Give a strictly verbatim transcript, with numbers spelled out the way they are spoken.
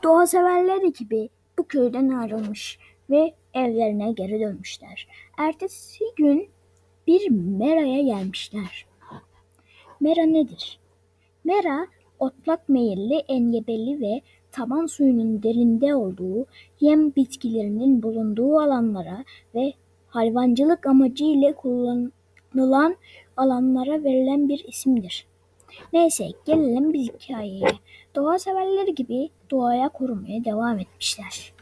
Doğa severleri gibi bu köyden ayrılmış ve evlerine geri dönmüşler. Ertesi gün bir meraya gelmişler. Mera nedir? Mera, otlak meyilli, engebeli ve taban suyunun derinde olduğu, yem bitkilerinin bulunduğu alanlara ve hayvancılık amacıyla kullanılan alanlara verilen bir isimdir. Neyse, gelelim biz hikayeye. Doğa severleri gibi doğaya korumaya devam etmişler.